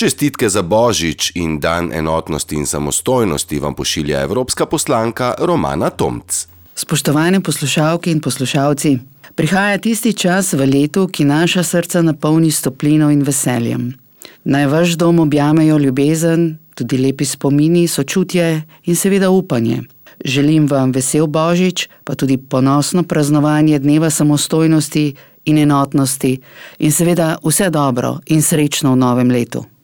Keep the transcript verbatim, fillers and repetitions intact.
Čestitke za Božič in dan enotnosti in samostojnosti vam pošilja evropska poslanka Romana Tomc. Spoštovane poslušalke in poslušalci, prihaja tisti čas v letu, ki naša srca napolni s toplino in veseljem. Naj vaš dom objamejo ljubezen, tudi lepi spomini, sočutje in seveda upanje. Želim vam vesel Božič, pa tudi ponosno praznovanje dneva samostojnosti in enotnosti in seveda vse dobro in srečno v novem letu.